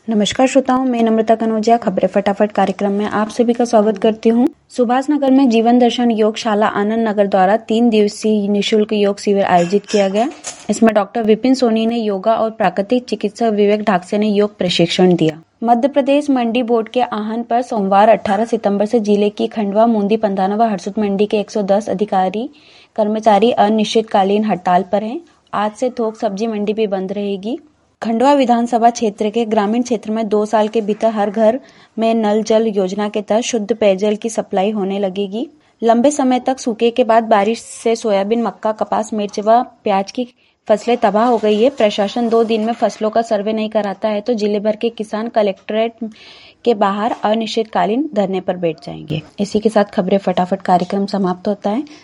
नमस्कार श्रोताओं, मैं नम्रता कनौजिया खबरें फटाफट कार्यक्रम में आप सभी का स्वागत करती हूं। सुभाष नगर में जीवन दर्शन योगशाला आनंद नगर द्वारा 3 दिवसीय निःशुल्क योग शिविर आयोजित किया गया। इसमें डॉक्टर विपिन सोनी ने योगा और प्राकृतिक चिकित्सक विवेक ढाकसे ने योग प्रशिक्षण दिया। मध्य प्रदेश मंडी बोर्ड के आहवान पर सोमवार 18 सितंबर से जिले की खंडवा, मूंदी, पंधाना व हरसुद मंडी के 110 अधिकारी कर्मचारी अनिश्चितकालीन हड़ताल पर हैं। आज से थोक सब्जी मंडी भी बंद रहेगी। खंडवा विधानसभा क्षेत्र के ग्रामीण क्षेत्र में 2 साल के भीतर हर घर में नल जल योजना के तहत शुद्ध पेयजल की सप्लाई होने लगेगी। लंबे समय तक सूखे के बाद बारिश से सोयाबीन, मक्का, कपास, मिर्च व प्याज की फसलें तबाह हो गई है। प्रशासन 2 दिन में फसलों का सर्वे नहीं कराता है तो जिले भर के किसान कलेक्ट्रेट के बाहर अनिश्चितकालीन धरने पर बैठ जाएंगे। इसी के साथ खबरें फटाफट कार्यक्रम समाप्त होता है।